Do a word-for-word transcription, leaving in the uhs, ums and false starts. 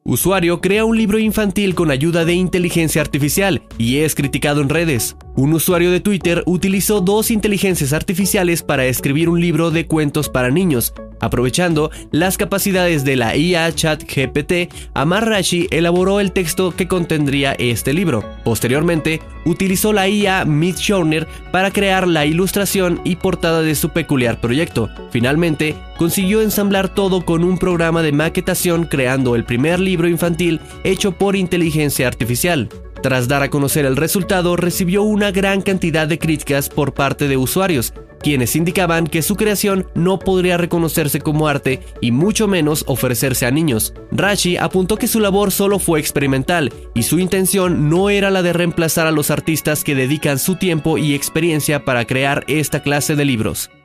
Usuario crea un libro infantil con ayuda de inteligencia artificial y es criticado en redes. Un usuario de Twitter utilizó dos inteligencias artificiales para escribir un libro de cuentos para niños. Aprovechando las capacidades de la I A ChatGPT, Amar Rashi elaboró el texto que contendría este libro. Posteriormente, utilizó la I A Midjourney para crear la ilustración y portada de su peculiar proyecto. Finalmente, consiguió ensamblar todo con un programa de maquetación, creando el primer libro infantil hecho por inteligencia artificial. Tras dar a conocer el resultado, recibió una gran cantidad de críticas por parte de usuarios, quienes indicaban que su creación no podría reconocerse como arte y mucho menos ofrecerse a niños. Rashi apuntó que su labor solo fue experimental y su intención no era la de reemplazar a los artistas que dedican su tiempo y experiencia para crear esta clase de libros.